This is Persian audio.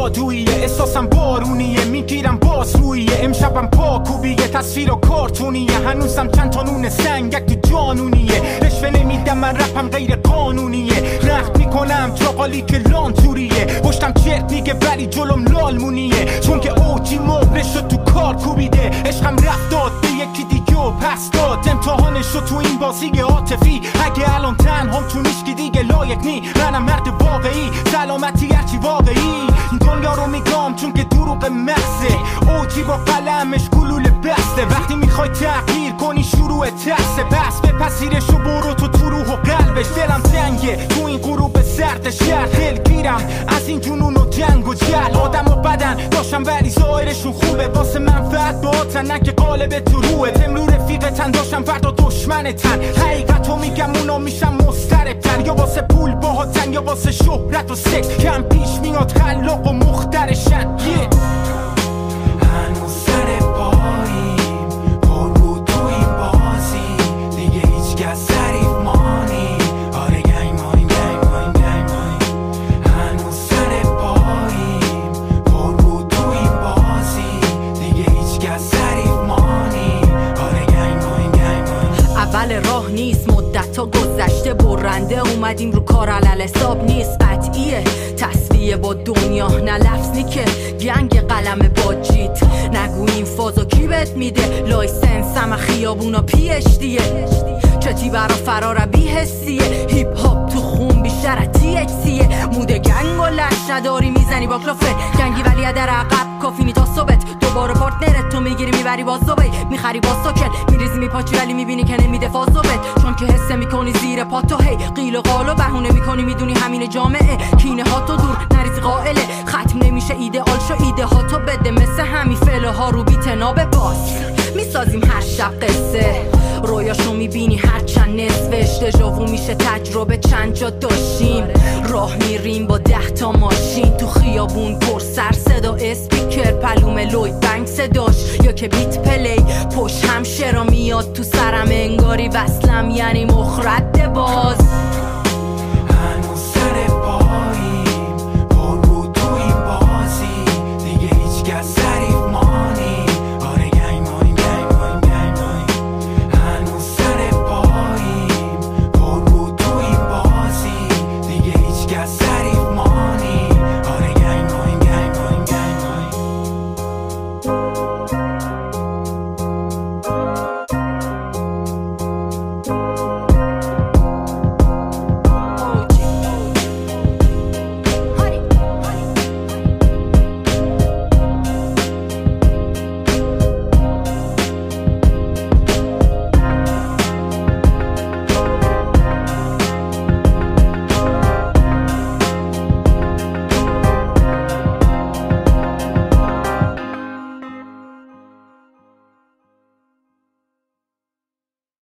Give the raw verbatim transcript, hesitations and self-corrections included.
جادوییه، احساسم بارونیه، میگیرم باز رویه. امشبم پاکوبیه، تصویر و کارتونیه، هنوزم چند تا نون سنگک تو جانونیه. رشوه نمیدم من، رپم غیر قانونیه، نقد میکنم چاقالی که لانتوریه. پشتم چرت میگه ولی جلوم لالمونیه، چون که اوجی مبرش شد تو کار کوبیده. عشقم رفت داد به یکی دیگه و پس داد، امتحانش شد تو این بازی عاطفی. اگه الان تنهام تو نیشکی دیگه لایق نی، منم مرد واقعی، سلامتی هرچی واقعی. این دنیا رو میگم چون که دروغ محضه، اوجی با قلمش گلوله بسته. وقتی میخوای تغییر کنی شروع ترسه، بس بپذیرش و برو تو تو روح و قلبش. دلم تنگه تو این غروب سرد شهر، دلگیرم از این جنون و جنگ و جهل. آدم و بدن داشتم ولی ظاهرشون خوبه، واسه منفعت باهاتن نه که قالب تو روه. امرو رفیقتن داشتم فردا دشمنتن، حقیقتو میگم اونا میشم مضطربتن. یا واسه پول باهاتن یا واسه شهرت و سکس، کم پیش میاد خلاق و مخترشن. yeah. هنوز سر پاییم پر بود تو این بازی، دیگه هیچ کس ظریف مانی. آره گنگ ماییم گنگ ماییم گنگ ماییم. هنوز سر پاییم پر بود تو این بازی، دیگه هیچ کس ظریف مانی. آره گنگ ماییم گنگ ماییم. اول راه نیست، مدت تا گذشته برنده اومدیم رو کار، علل حساب نیست. قطعیه تصویه با دنیا نه لفظ که گنگ قلم باجیت. نگو این فازو کی بهت میده، لایسنس هم خیابونا پی اچ دیه. چتی برا فرار بی حسیه، هیپ هاپ تو خون بیشتر تی اچ سیه. مود گنگ و لش نداری میزنی با کلافه، گنگی ولی در عقب کافینی تا صبح. دوباره پارتنرت تو میگیری میبری باز زوبه، میخری باز ساکن میریزی میپاچی ولی میبینی که نمیده فازوبت. چون که حسه میکنی زیر پاتو هی قیل و قال و بهونه میکنی، میدونی همین جامعه کینه ها تو دور نریزی قائله. ختم نمیشه ایدئال شو ایده ها تو بده، مثل همین فعله ها رو بیتناب باز میسازیم هر شب قصه. رویاشو میبینی هر چند نصفش دژاوو میشه، تجربه چند جا داشتیم. راه میریم با ده تا ماشین تو خیابون پر سر صدا، اسپیکر پلوم لوید بنگ صداش، یا که بیت پلی پشت هم شرا میاد تو سرم، انگاری وصلم یعنی مخرد باز.